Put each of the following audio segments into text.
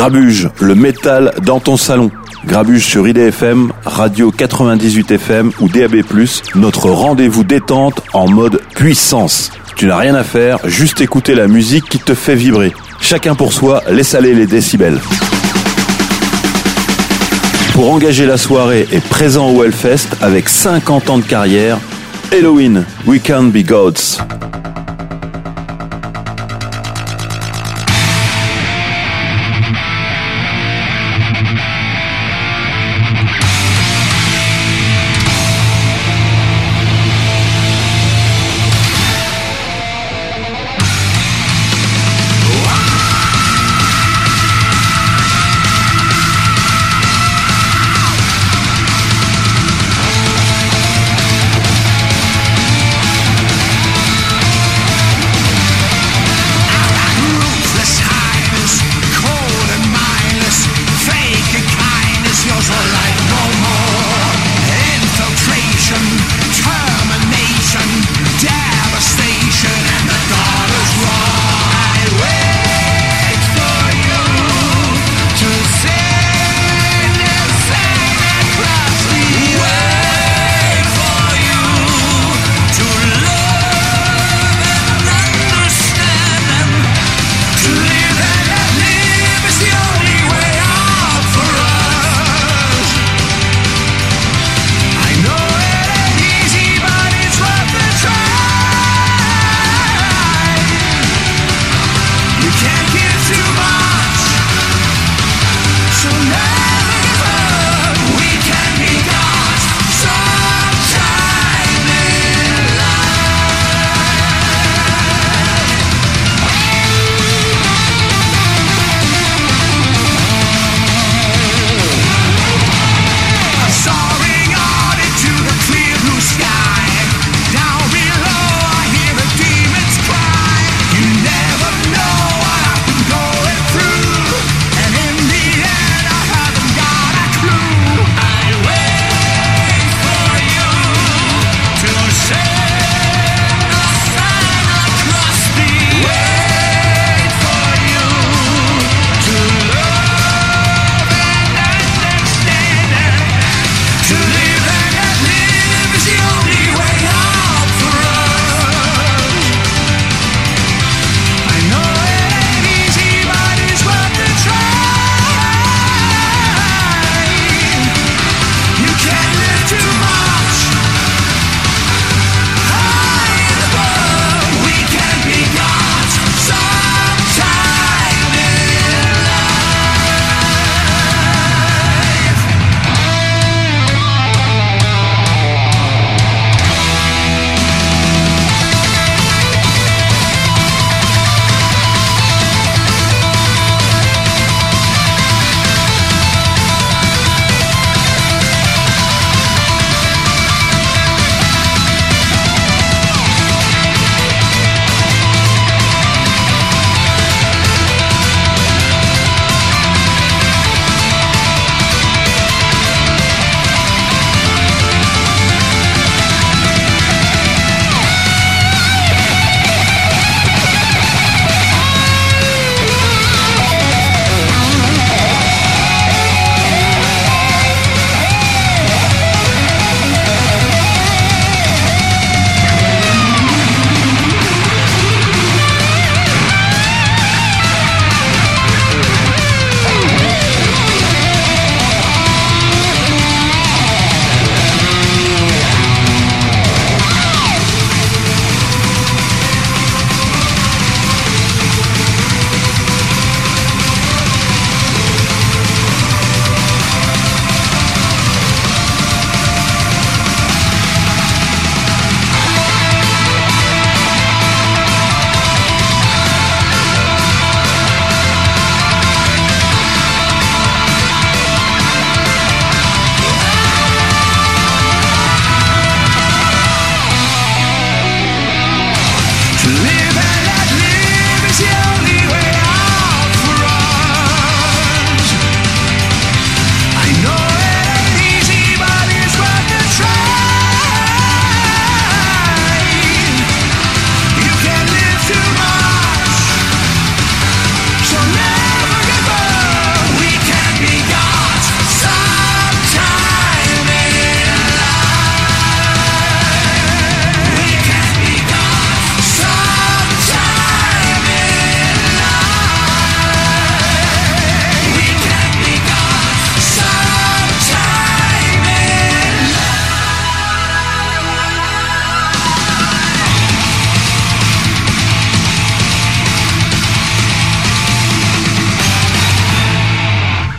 Grabuge, le métal dans ton salon. Grabuge sur IDFM, Radio 98 FM ou DAB+, notre rendez-vous détente en mode puissance. Tu n'as rien à faire, juste écouter la musique qui te fait vibrer. Chacun pour soi, laisse aller les décibels. Pour engager la soirée et présent au Hellfest avec 50 ans de carrière, Helloween, We Can't Be Gods.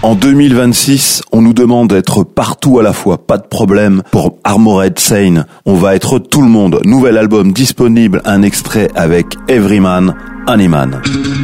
En 2026, on nous demande d'être partout à la fois, pas de problème. Pour Armored Saint, on va être tout le monde. Nouvel album disponible, un extrait avec Everyman, Honeyman.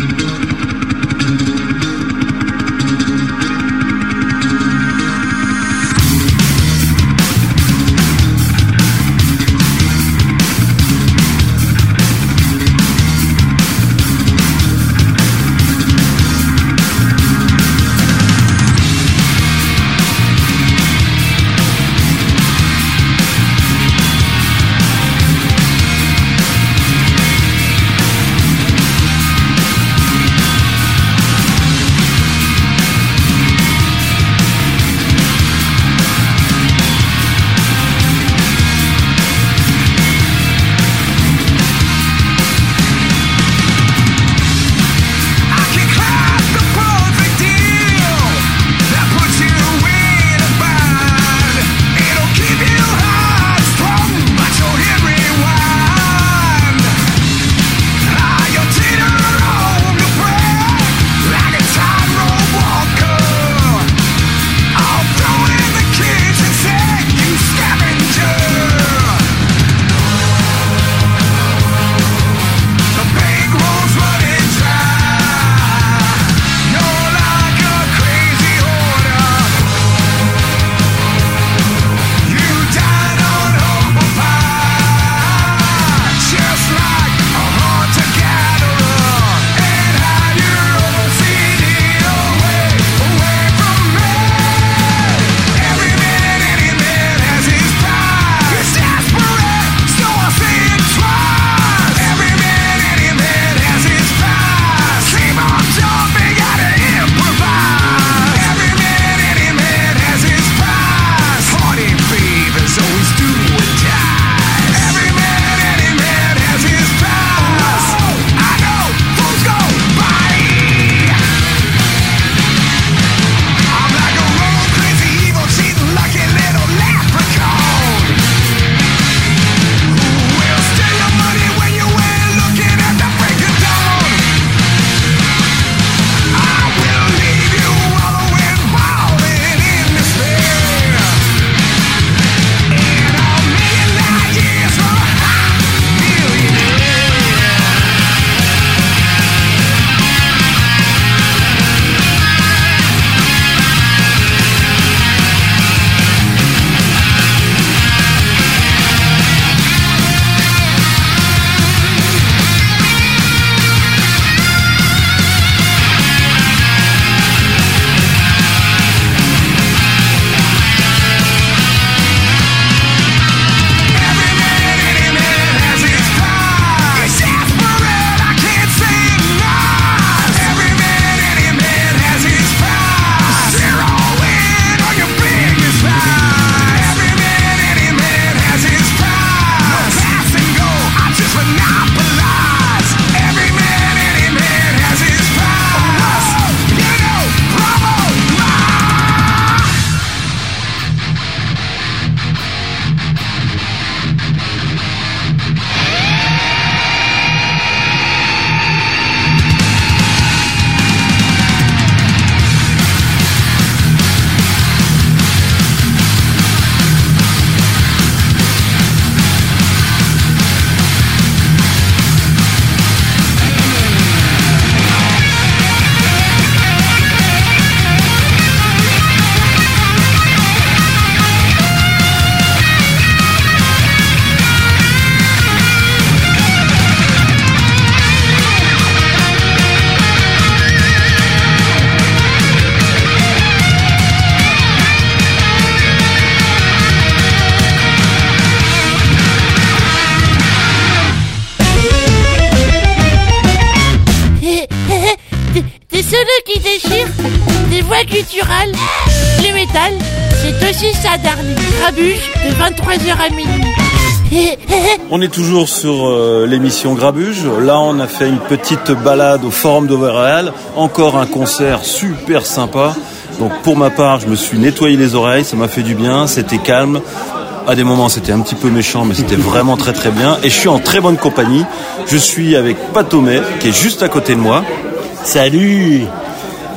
qui déchire, des voix gutturales, le métal, c'est aussi ça, Darling. Grabuge, de 23h à minuit. On est toujours sur l'émission Grabuge. Là, on a fait une petite balade au Forum de Montréal. Encore un concert super sympa. Donc, pour ma part, je me suis nettoyé les oreilles. Ça m'a fait du bien. C'était calme. À des moments, c'était un petit peu méchant, mais c'était vraiment très très bien. Et je suis en très bonne compagnie. Je suis avec Patomé, qui est juste à côté de moi. Salut!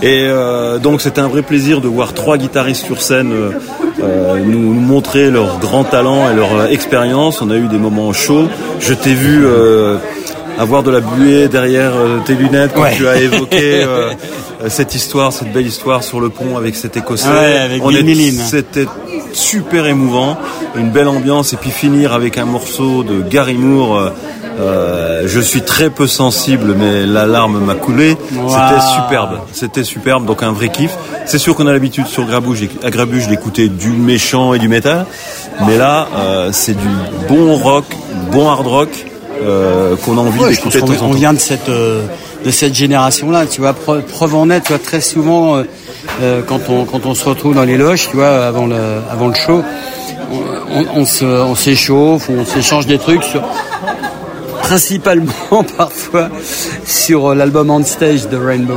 Et donc c'était un vrai plaisir de voir 3 guitaristes sur scène nous montrer leur grand talent et leur expérience. On a eu des moments chauds. Je t'ai vu avoir de la buée derrière tes lunettes quand tu as évoqué cette belle histoire sur le pont avec cet Écossais. Avec c'était super émouvant, une belle ambiance, et puis finir avec un morceau de Gary Moore. Je suis très peu sensible, mais la larme m'a coulé. C'était superbe, donc un vrai kiff. C'est sûr qu'on a l'habitude sur Grabuge d'écouter du méchant et du métal, mais là c'est du bon rock, bon hard rock qu'on a envie d'écouter de temps en temps. On vient de cette génération-là, tu vois. Preuve en est, tu vois, très souvent quand on se retrouve dans les loges, tu vois, avant le show, on s'échauffe, on s'échange des trucs principalement parfois sur l'album On Stage de Rainbow.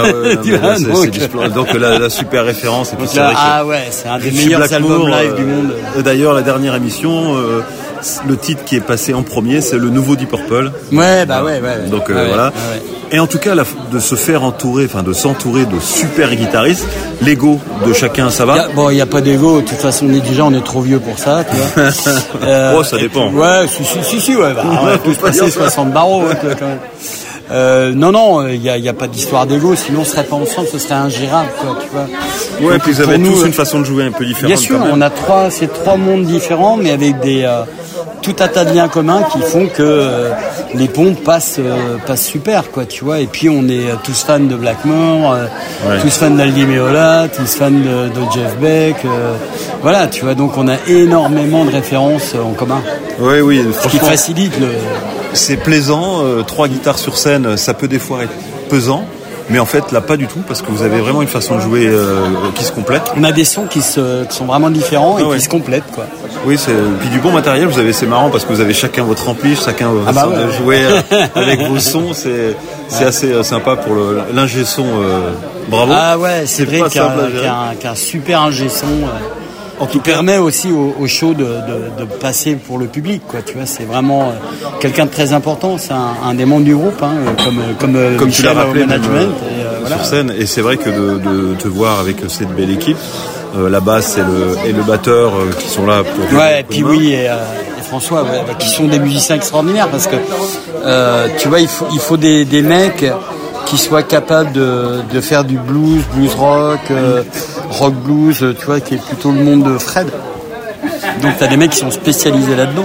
Donc la super référence. Et puis c'est un des meilleurs albums live du monde. D'ailleurs, la dernière émission, le titre qui est passé en premier, c'est le nouveau Deep Purple. Donc voilà. Et en tout cas, de se faire entourer, de s'entourer de super guitaristes, l'ego de chacun, ça va. Il y a pas d'ego. De toute façon, on est trop vieux pour ça, tu vois. Ça dépend. Si, tous passer 60 barreaux, quand même. Non, il y a pas d'histoire d'ego, sinon on serait pas ensemble, ce serait ingérable, quoi, tu vois. Ouais, puis vous avez tous une façon de jouer un peu différente. Bien sûr, on a trois mondes différents, mais avec tout un tas de liens communs qui font que les ponts passent super, quoi, tu vois. Et puis on est tous fans de Blackmore, tous fans d'Aldi Meola, tous fans de Jeff Beck, voilà, tu vois. Donc on a énormément de références en commun. Oui, ce qui facilite C'est plaisant, 3 guitares sur scène, ça peut des fois être pesant. Mais en fait, là, pas du tout, parce que vous avez vraiment une façon de jouer qui se complète. On a des sons qui sont vraiment différents et qui se complètent, quoi. Oui, puis du bon matériel. C'est marrant parce que vous avez chacun votre ampli, chacun votre façon de jouer avec vos sons. C'est assez sympa pour l'ingé son. Bravo. Ah ouais, c'est vrai qu'un super ingé son. Qui permet aussi au show de passer pour le public, quoi. Tu vois, c'est vraiment quelqu'un de très important. C'est un des membres du groupe, comme tu l'as rappelé, management sur scène. Et c'est vrai que de te voir avec cette belle équipe, la basse et le batteur qui sont là pour. Ouais, et puis et François, qui sont des musiciens extraordinaires, parce que tu vois, il faut des mecs qui soient capables de faire du blues rock, rock blues, tu vois, qui est plutôt le monde de Fred. Donc t'as des mecs qui sont spécialisés là-dedans.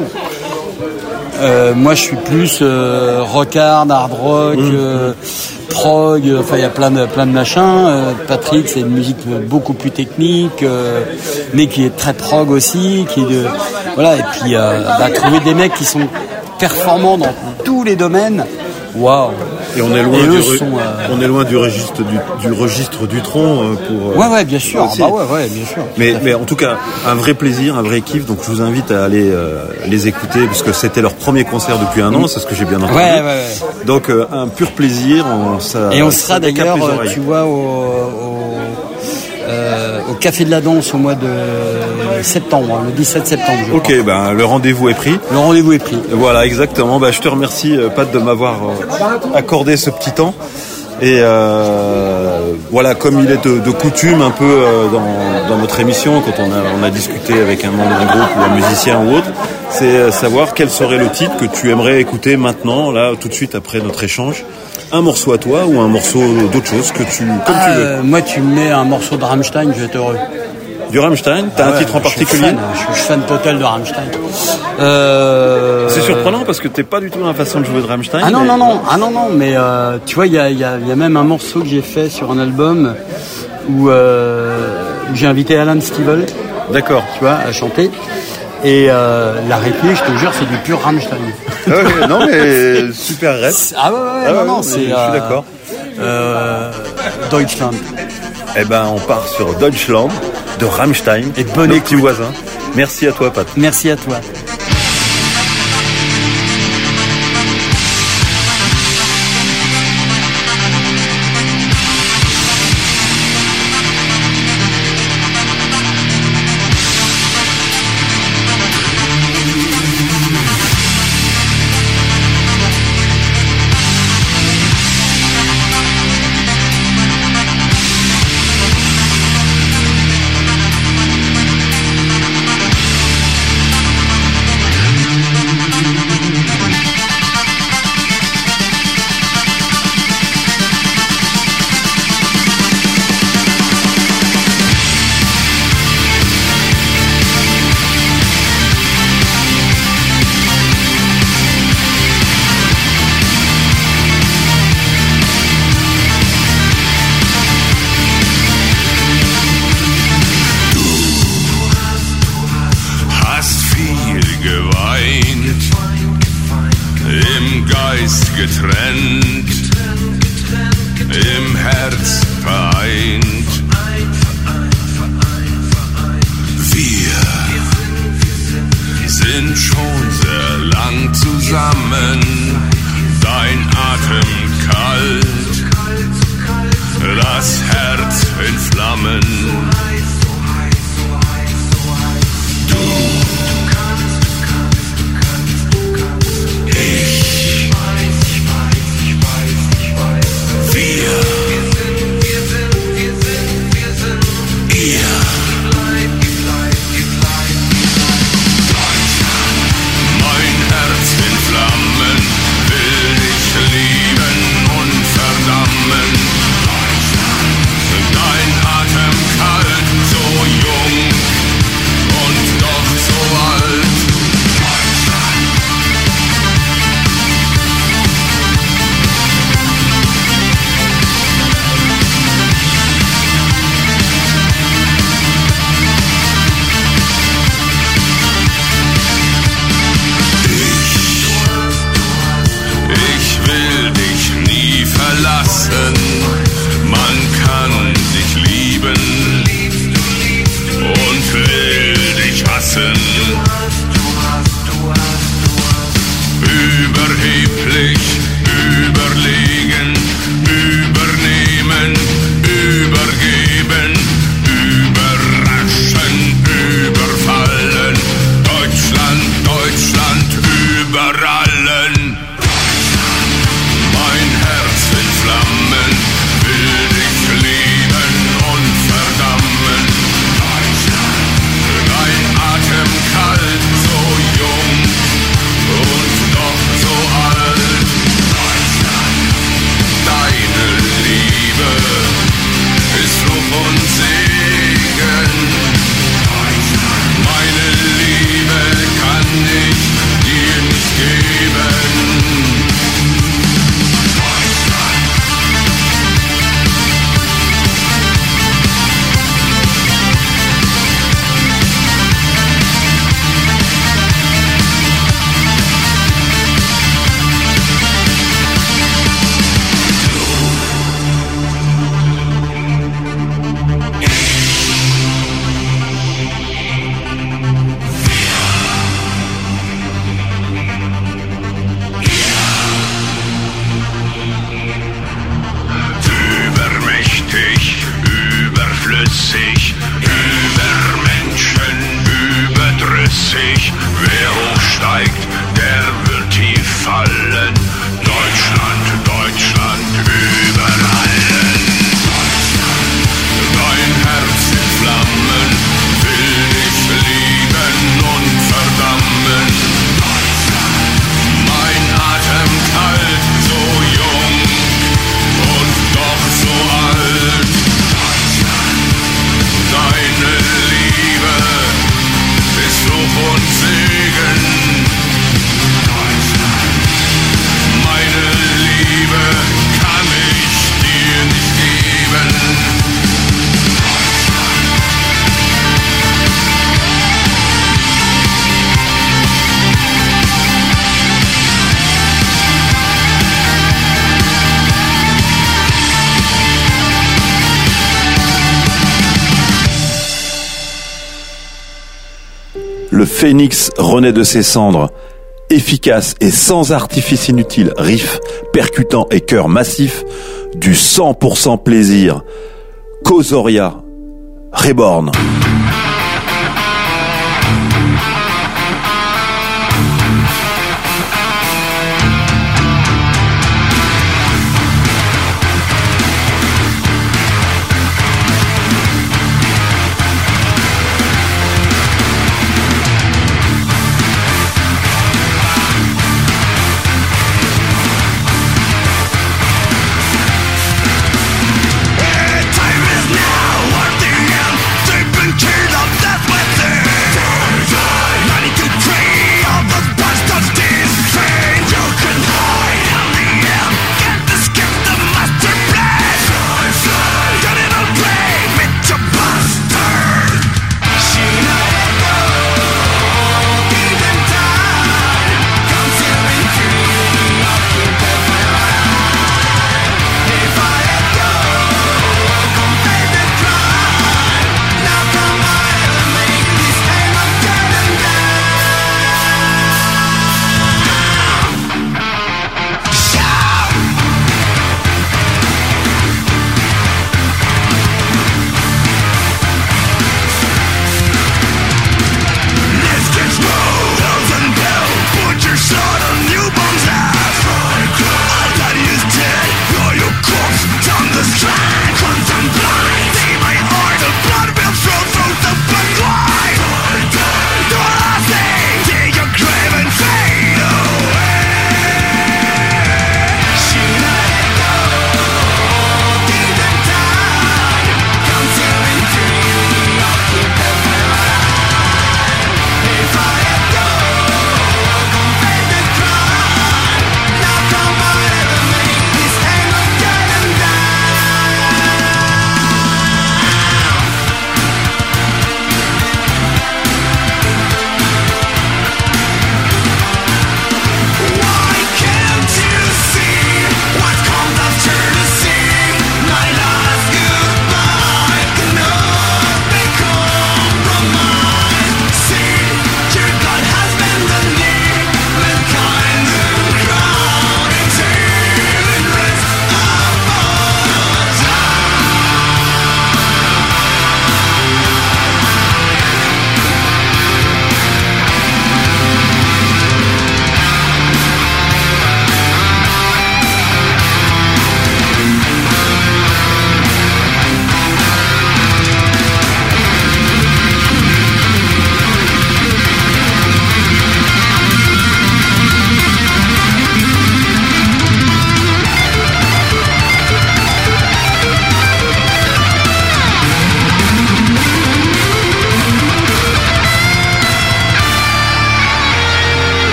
Moi je suis plus rock hard rock, prog, il y a plein de machins. Patrick, c'est une musique beaucoup plus technique, mais qui est très prog aussi, voilà. Et puis trouver des mecs qui sont performants dans tous les domaines. Waouh. Et on est loin du registre du tronc pour. Ouais, bien sûr. Bien sûr. Mais en tout cas, un vrai plaisir, un vrai kiff. Donc je vous invite à aller les écouter, parce que c'était leur premier concert depuis un an, c'est ce que j'ai bien entendu. Ouais. Donc un pur plaisir. Et on sera d'ailleurs, tu vois, au Café de la Danse au mois de septembre, le 17 septembre. Ok, le rendez-vous est pris. Voilà, exactement. Je te remercie, Pat, de m'avoir accordé ce petit temps. Et voilà, comme il est de coutume un peu dans notre émission, quand on a discuté avec un membre d'un groupe ou un musicien ou autre, c'est savoir quel serait le titre que tu aimerais écouter maintenant, là, tout de suite après notre échange. Un morceau à toi ou un morceau d'autre chose comme tu veux. Moi, tu me mets un morceau de Rammstein, je vais être heureux. Du Rammstein, t'as un titre en particulier? Je suis fan total de Rammstein. C'est surprenant parce que t'es pas du tout dans la façon de jouer de Rammstein. Non, mais tu vois, il y a même un morceau que j'ai fait sur un album où j'ai invité Alan Stivell. D'accord. Tu vois, à chanter. Et la réplique, je te jure, c'est du pur Rammstein. Non, mais super rap. C'est. Je suis d'accord. Deutschland. On part sur Deutschland de Rammstein. Et bon écoute. Petit voisin. Merci à toi, Pat. Merci à toi. getrennt, im Herz vereint. Wir sind schon sehr lang zusammen, dein Atem kalt, das Herz in Flammen. Du, ich, wir, ihr. Mein Herz in Flammen will dich lieben und verdammen. Dein Atem kalt, so jung und doch so alt. Ich will dich nie verlassen. Man kann dich lieben und will dich hassen. Überheblich, überlegen, übernehmen, übergeben, überraschen, überfallen. Deutschland, Deutschland, über allen. Mein Herz in Flammen will dich lieben und verdammen. Dein Atem kalt, so jung und doch so alt. Deine Liebe ist Fluch und Segen. Meine Liebe kann ich dir nicht geben. Übermächtig, überflüssig, über Menschen, überdrüssig. Wer hochsteigt, der wird tief fallen. Deutschland, Deutschland, über allen. Dein Herz in Flammen will dich lieben und verdammen. Mein Atem kalt, so jung und doch so alt. Deine Liebe ist Fluch und Segen. Meine Liebe kann ich dir nicht geben. Le phénix renaît de ses cendres. Efficace et sans artifice inutile, riff percutant et chœur massif, du 100% plaisir. Kozoria, Reborn. Time is now, what the end? Deep into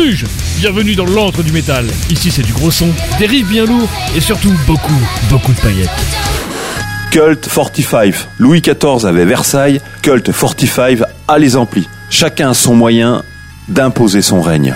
Bruges, bienvenue dans l'antre du métal. Ici c'est du gros son, des riffs bien lourds et surtout beaucoup de paillettes. Cult 45. Louis XIV avait Versailles, Cult 45 a les amplis. Chacun a son moyen d'imposer son règne.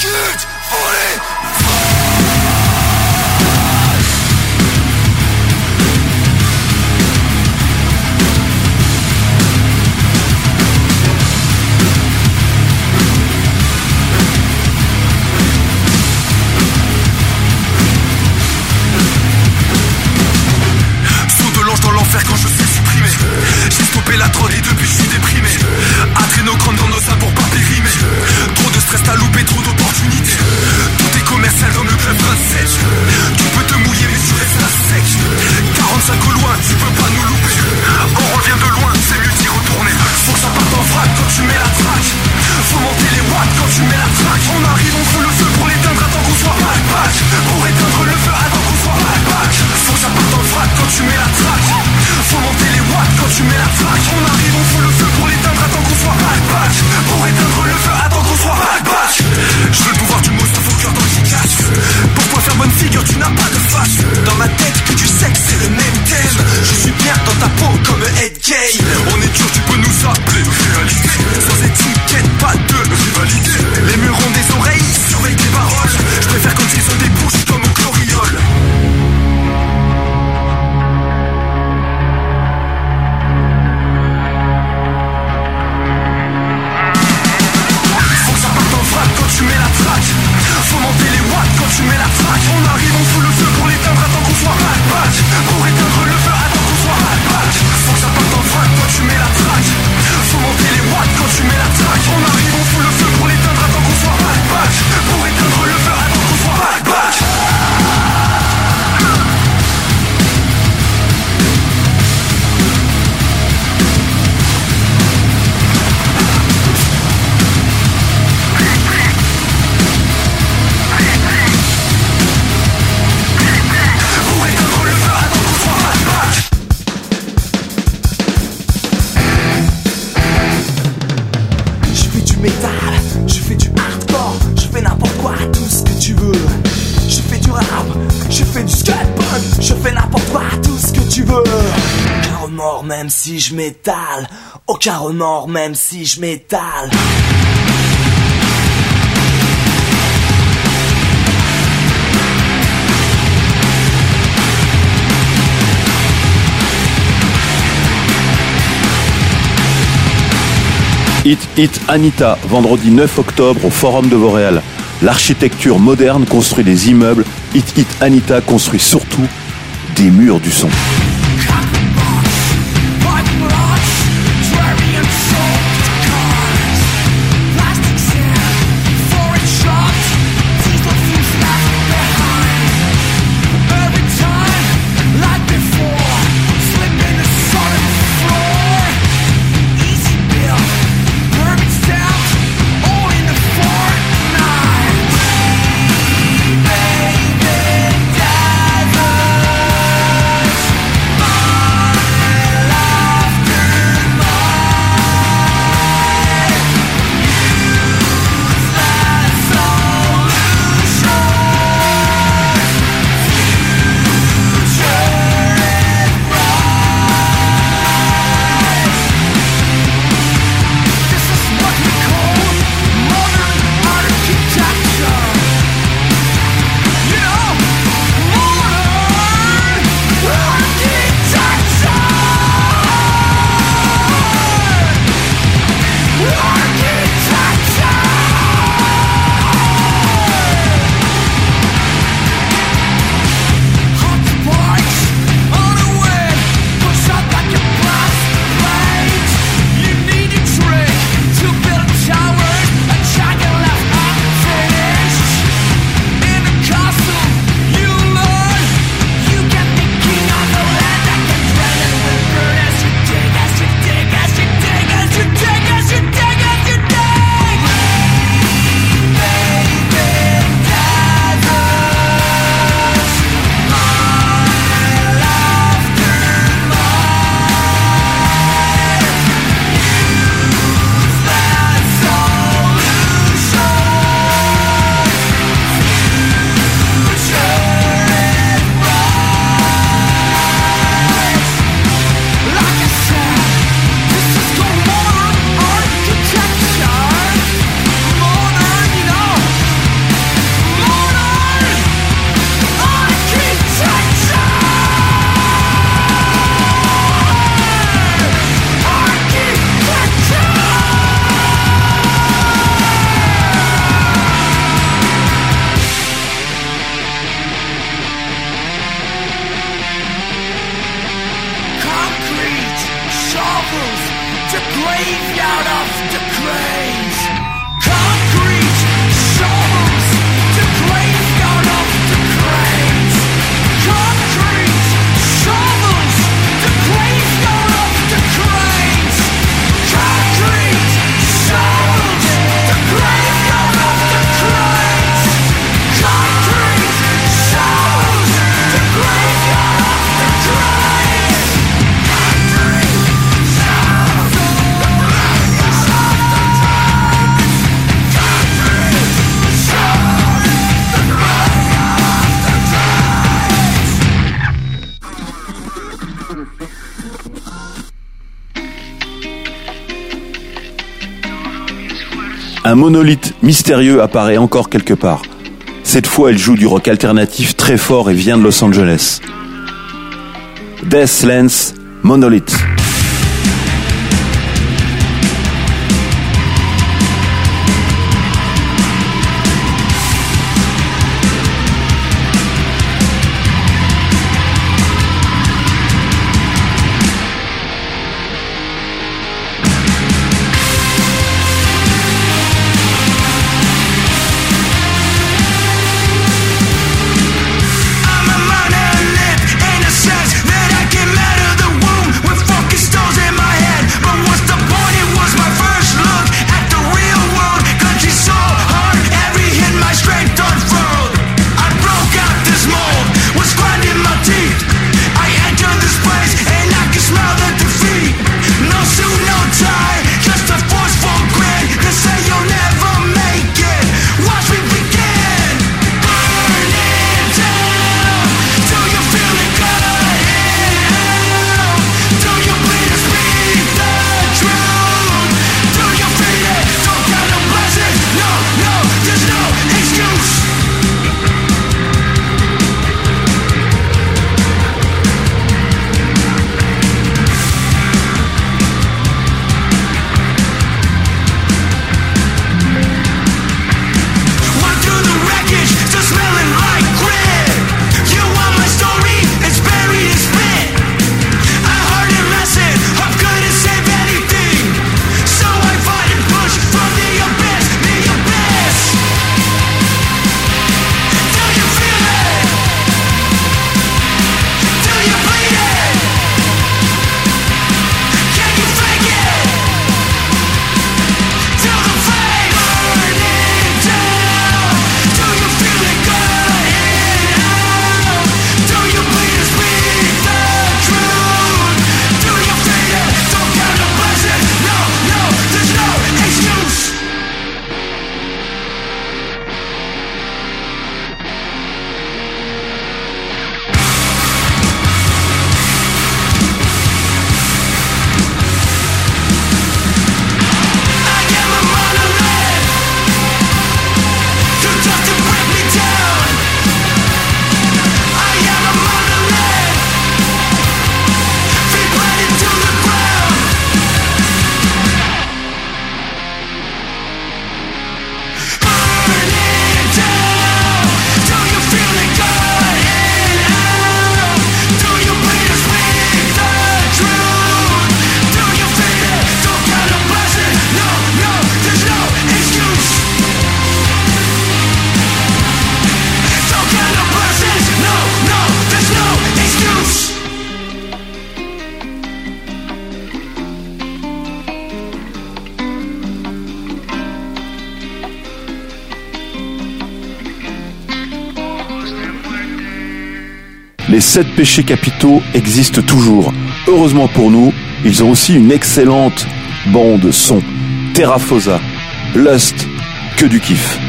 Même si je m'étale, aucun remords même si je m'étale. Hit Anita, vendredi 9 octobre au Forum de Vauréal. L'architecture moderne construit des immeubles. Hit Anita construit surtout des murs du son. shovels, the graveyard of the cranes. Concrete shovels, the graveyard of the cranes. Concrete shovels, the graveyard of the cranes. Concrete shovels, the graveyard of the cranes. Concrete shovels, the graveyard of the cranes. Un monolithe mystérieux apparaît encore quelque part. Cette fois, elle joue du rock alternatif très fort et vient de Los Angeles. Deathlands Monolith. I'm a monolith in a sense that I can matter the wound with fucking stones in my head. But what's the point? It was my first look at the real world. Country so hard, every hit my strength unfurled. I broke out this mold, was grinding my teeth. I entered this place and I can smell the defeat. No suit, no tie, just a forceful grin. They say you'll never make it. Watch me begin. Burning down. Do you feel it going out? Do you bleed to speak the truth? Do you feel it? Don't count the blessings. No, no, there's no excuse. Walk through the wreckage, still smelling like grit. You want my story? It's buried in spit. I heard a lesson, I'm gonna save anything. So I fight and push from the abyss, the abyss. Do you feel it? Do you bleed it? Can you fake it? Till the flame burning down. Do you feel it going out? Do you bleed to speak the truth? Do you feel it? Don't count the blessings. No, no, there's no excuse. I am a monolith, too tough to break me down. I am a monolith, feet planted to the ground. Burning down. Do you feel it going out? Do you bleed to speak the truth? Do you feel it? Don't count the blessings. No, no, there's no excuse. Don't count the blessings. No, no, there's no excuse. Les 7 péchés capitaux existent toujours. Heureusement pour nous, ils ont aussi une excellente bande son. Terrafosa, Lust, que du kiff.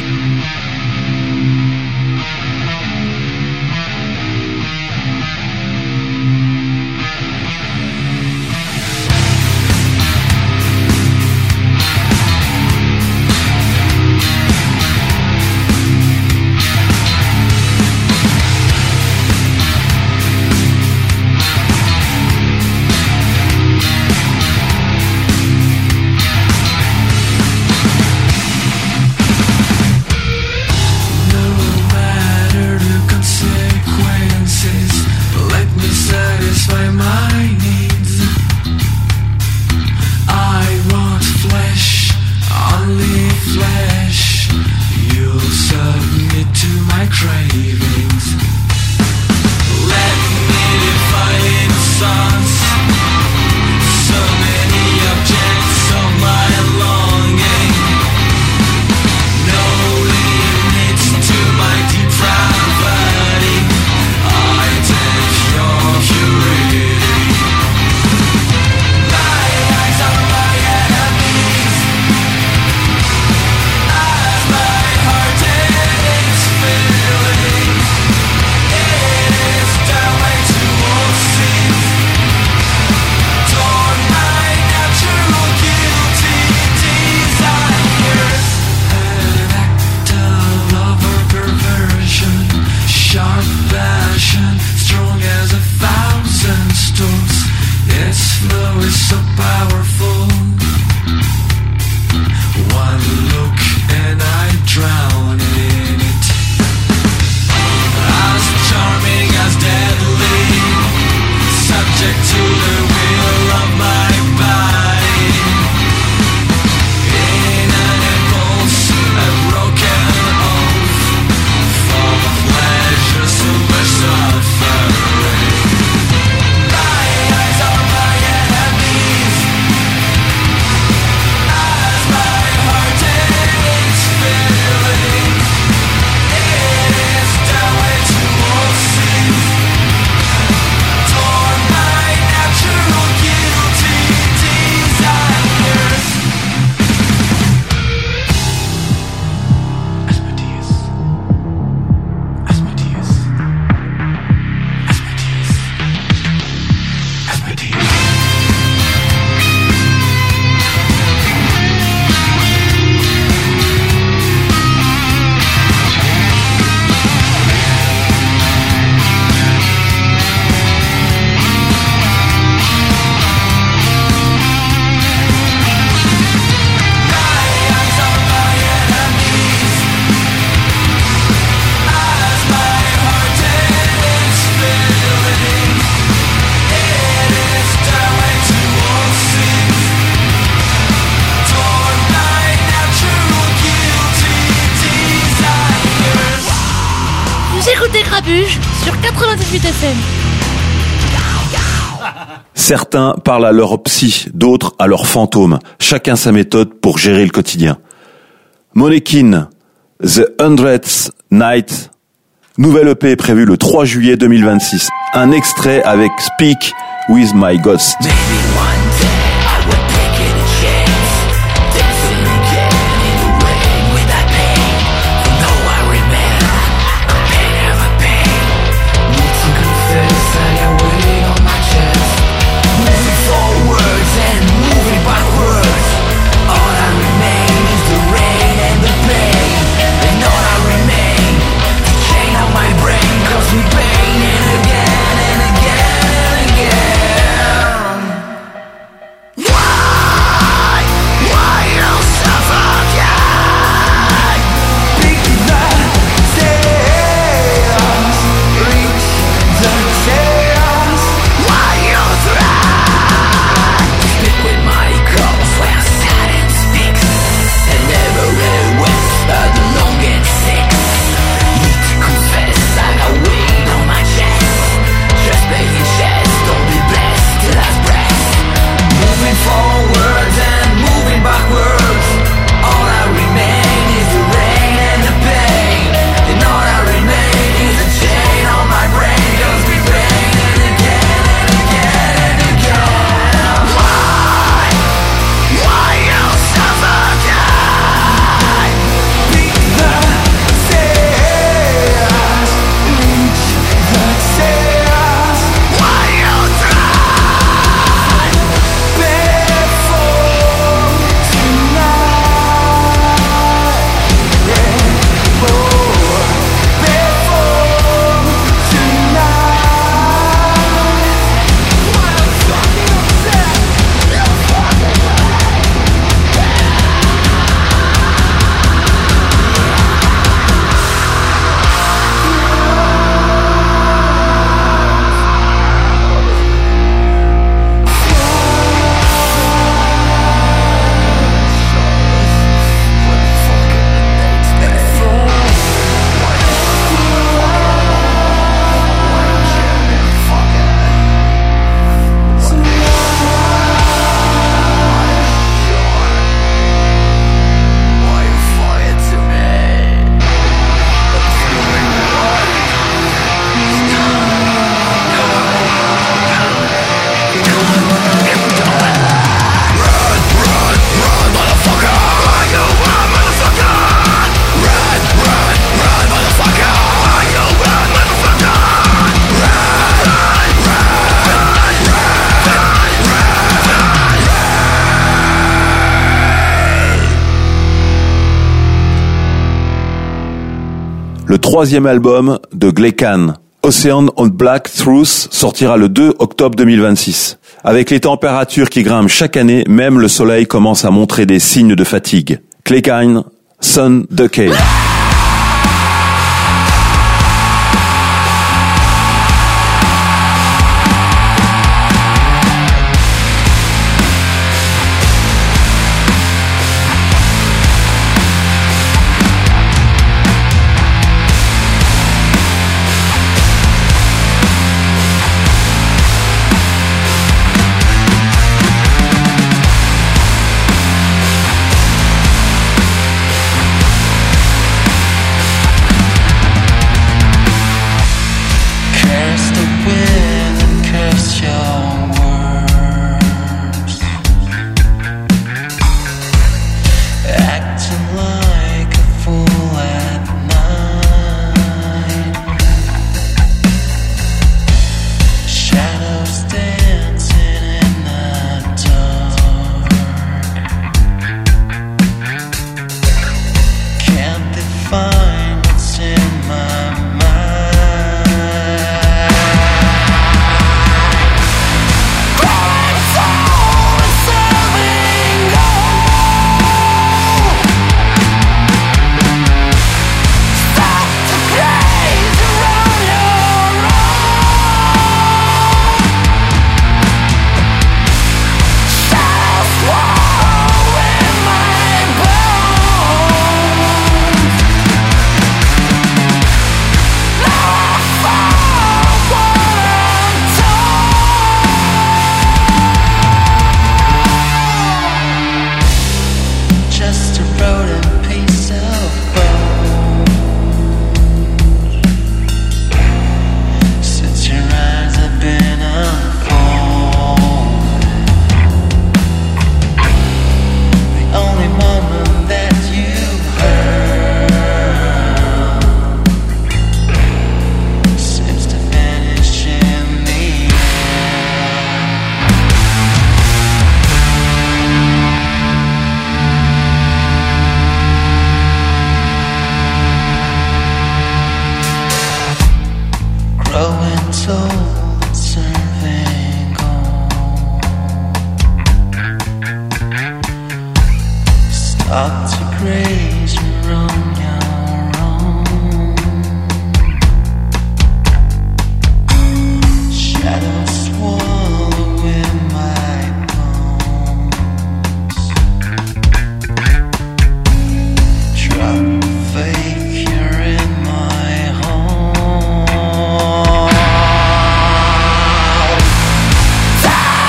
Its flow is so powerful. One look and I drown in it. As charming as deadly, subject to the will of my body. In an impulse, a broken oath, full of pleasure, so much suffering. My eyes are my enemies, as my heart is feeling. It is the way to all sins, torn by natural guilty desires. Asmodeus, Asmodeus, Asmodeus, Asmodeus. Vous écoutez Grabuge sur 98 FM. Certains parlent à leur psy, d'autres à leur fantôme. Chacun sa méthode pour gérer le quotidien. Monekin, The 100th Night. Nouvelle EP prévue le 3 juillet 2026. Un extrait avec Speak with My Ghost. Maybe one day I would take it a chance, dancing again in the rain with that pain. For now I remember a pain of a pain. Need to confess I got weight on my chest. Moving forwards and moving backwards. All I remain is the rain and the pain. And all I remain, the chain of my brain cause me pain and again and again and again. Why you suffocate? Pick the sails, reach the sails. Why you try? Speak with my ghost where silence speaks, and never really whisper the long and six. Need to confess I got weight on my chest. Just pay your chest, don't be blessed till last breath. Moving forwards and moving backwards. All I remain is the rain and the pain. And all I remain is a chain on my brain. Cause we pain and again and again and again. Why you suffocate? Pick the sails, reach the sails. Why you try? Before Le troisième album de Glekan, Ocean on Black Truth sortira le 2 octobre 2026. Avec les températures qui grimpent chaque année, même le soleil commence à montrer des signes de fatigue. Cleckine, Sun Decay.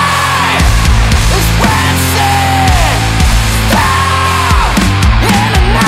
In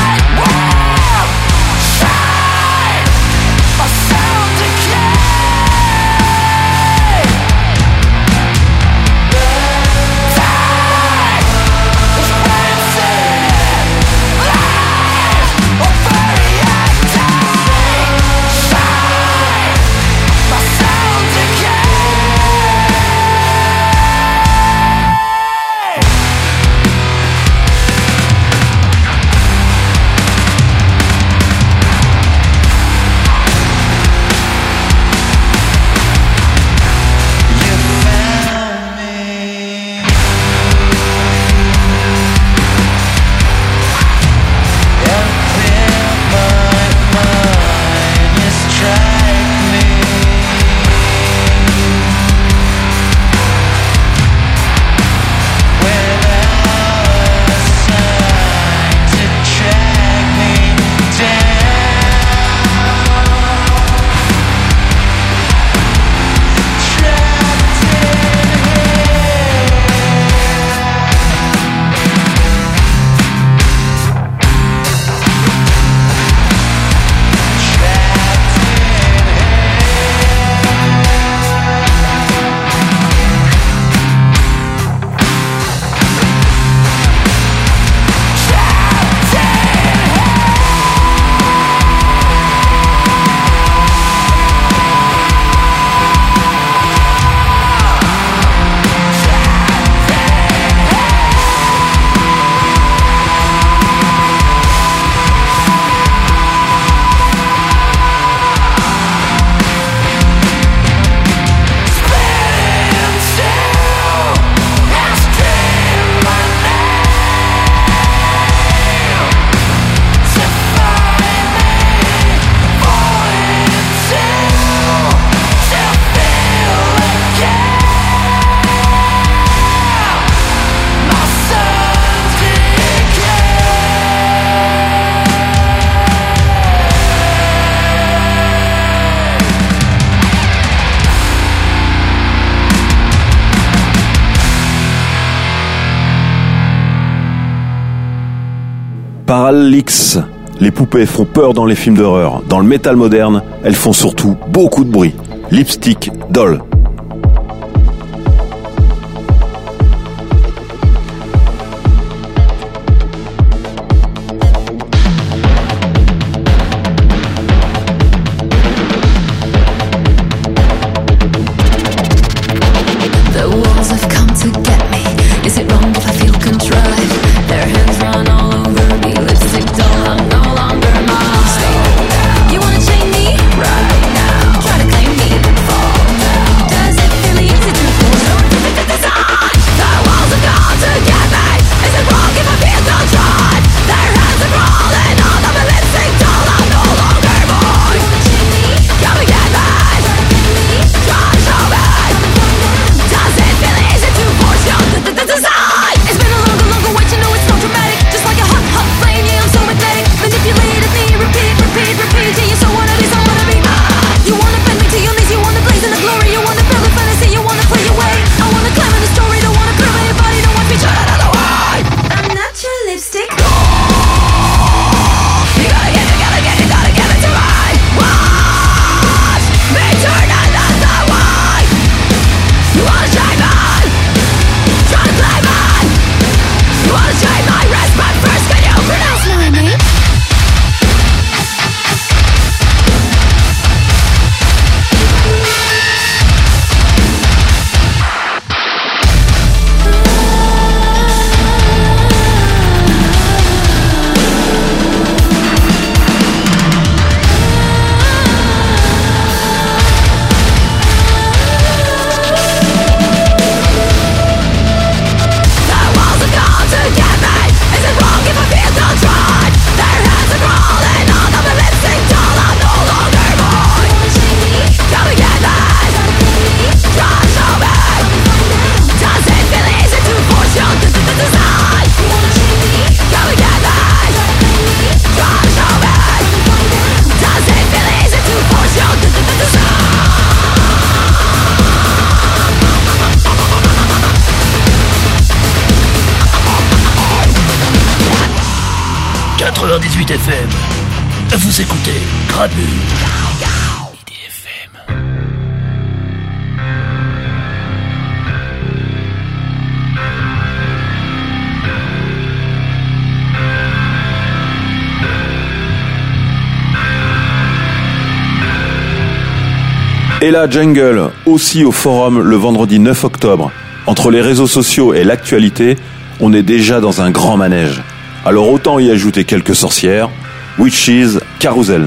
Astralix. Les poupées font peur dans les films d'horreur. Dans le métal moderne, elles font surtout beaucoup de bruit. Lipstick Doll. FM. Vous écoutez Grabuge. IDFM. Et la jungle, aussi au forum le vendredi 9 octobre. Entre les réseaux sociaux et l'actualité, on est déjà dans un grand manège. Alors autant y ajouter quelques sorcières. Witches Carousel.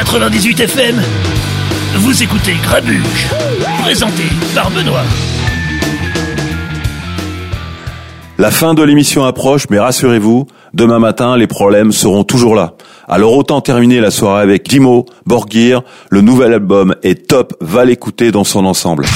98 FM, vous écoutez Grabuge, présenté par Benoît. La fin de l'émission approche, mais rassurez-vous, demain matin, les problèmes seront toujours là. Alors autant terminer la soirée avec Dimo, Borgir, le nouvel album est top, va l'écouter dans son ensemble.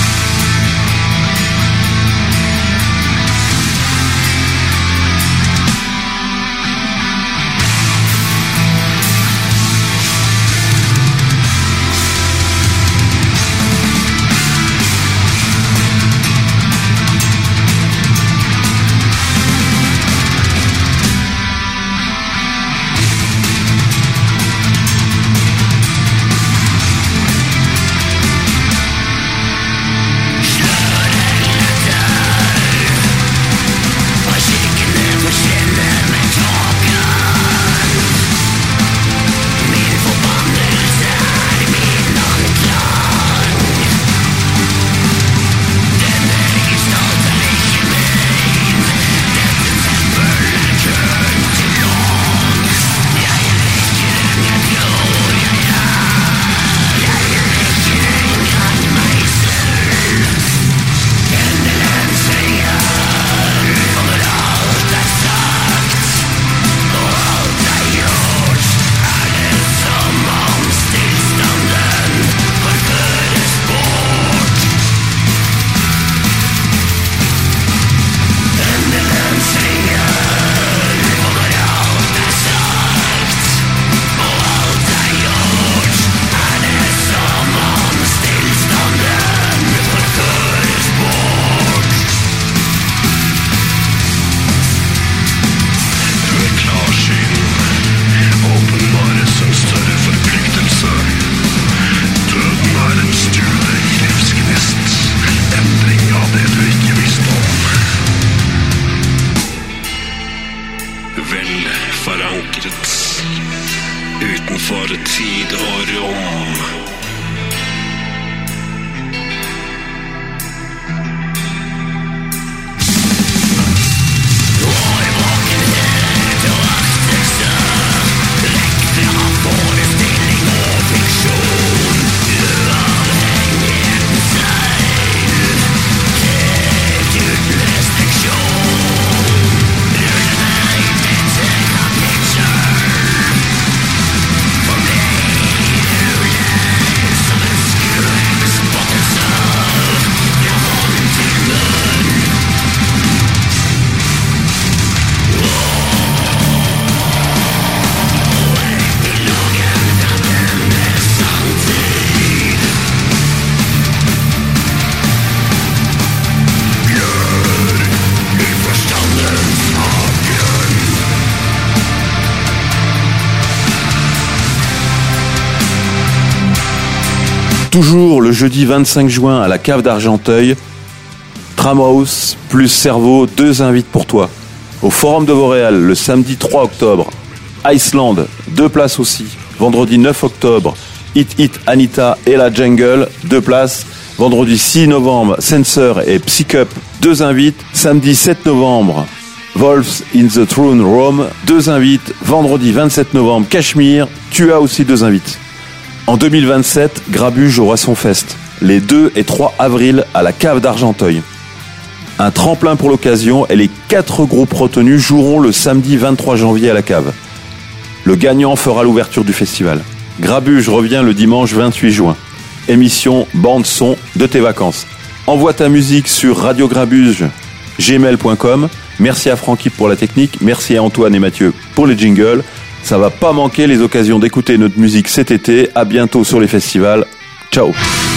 Toujours le jeudi 25 juin à la cave d'Argenteuil, Tramhouse plus Cerveau, 2 invites pour toi. Au Forum de Vauréal, le samedi 3 octobre, Iceland, 2 places aussi. Vendredi 9 octobre, Hit Anita et la Jungle, 2 places. Vendredi 6 novembre, Sensor et Psycup, 2 invites. Samedi 7 novembre, Wolves in the Throne Room, 2 invites. Vendredi 27 novembre, Cachemire, tu as aussi 2 invites. En 2027, Grabuge aura son fest, les 2 et 3 avril à la cave d'Argenteuil. Un tremplin pour l'occasion et les 4 groupes retenus joueront le samedi 23 janvier à la cave. Le gagnant fera l'ouverture du festival. Grabuge revient le dimanche 28 juin. Émission bande-son de tes vacances. Envoie ta musique sur radiograbuge@gmail.com. Merci à Francky pour la technique, merci à Antoine et Mathieu pour les jingles. Ça va pas manquer les occasions d'écouter notre musique cet été. À bientôt sur les festivals. Ciao.